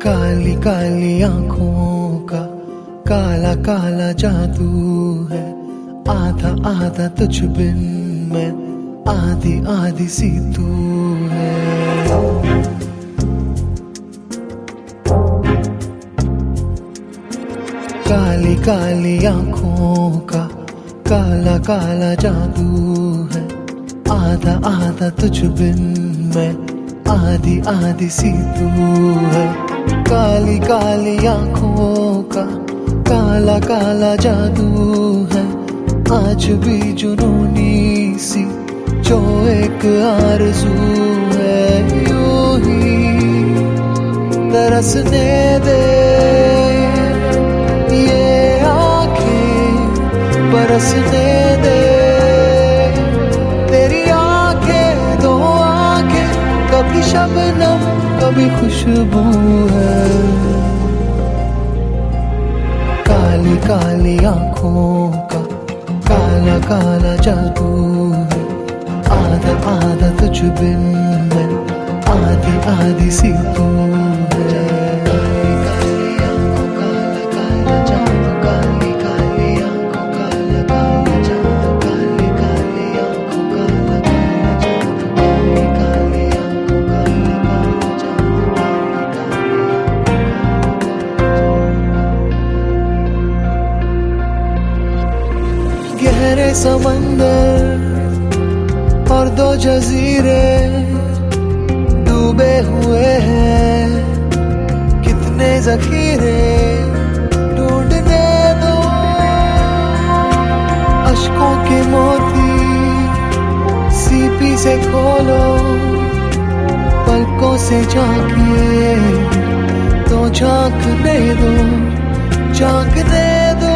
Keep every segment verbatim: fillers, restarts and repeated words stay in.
काली काली आंखों का काला काला जादू है, आधा आधा तुझ बिन मैं, आधी आधी सी तू है। काली काली आंखों का काला काला जादू है, आधा आधा तुझ बिन मैं, आधी आधी सी तू है। काली काली आंखों का काला काला जादू है, आज भी जुनूनी सी जो एक आरज़ू है। यूं ही तरसने दे ये आँखें, बरसने दे तेरी आँखें, दो आँखें, कभी शबनम कभी खुशबू है। काली काली आंखों का काला काला जादू है, आधा आधा तुझ बिन मैं, आधी आधी सी तू है। गहरे समंदर और दो जजीरे डूबे हुए हैं, कितने जखीरे ढूंढने दो। अश्कों के मोती सीपी से खोलो, पलकों से झांकिए तो झांकने दो, झांकने दो।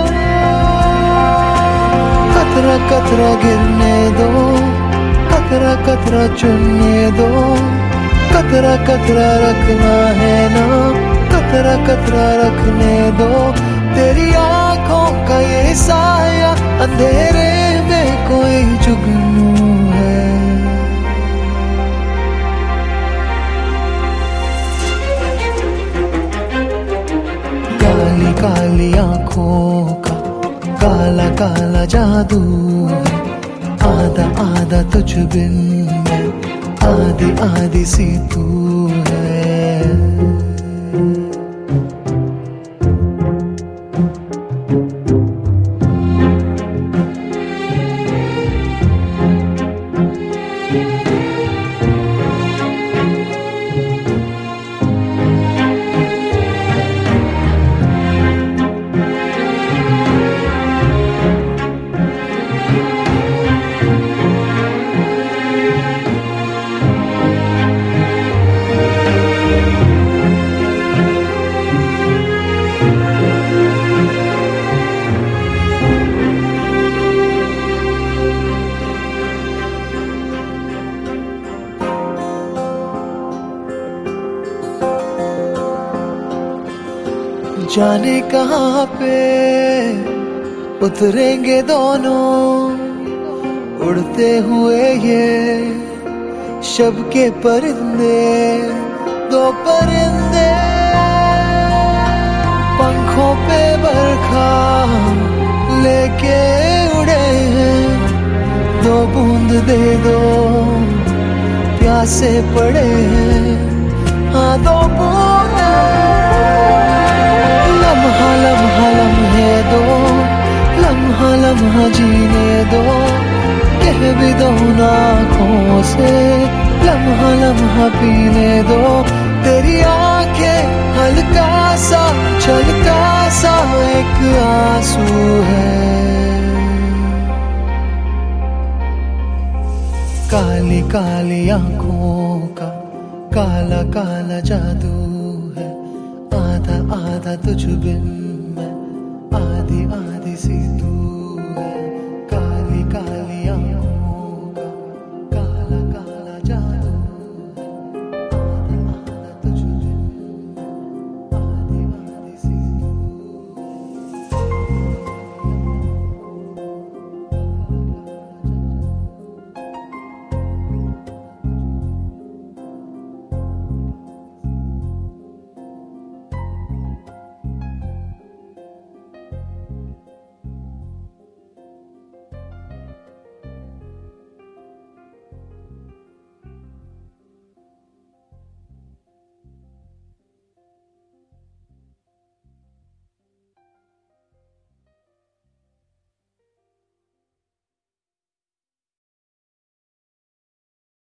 कतरा कतरा गिरने दो, कतरा कतरा चुनने दो, कतरा कतरा रखना है ना, कतरा कतरा रखने दो। तेरी आंखों का ये साया अंधेरे में कोई जुगनू है। काली काली आंखों का काला काला जादू है, आधा आधा तुझ बिन मैं, आधी आधी सी तू है। जाने कहाँ पे उतरेंगे दोनों, उड़ते हुए ये शब के परिंदे, दो परिंदे पंखों पे बरखा लेके उड़े हैं। दो बूंद दे दो प्यासे पड़े हैं, हाँ दो बूंद। लम्हा लम्हा लम्हे दो, लम्हा लम्हा जीने दो, कह भी दो आँखों से, लम्हा लम्हा पीने दो। तेरी आंखें हल्का सा छलका सा एक आंसू है। काली काली आंखों का काला काला जादू है, आधा आधा तुझ बिन मैं, आधी आधी सी तू।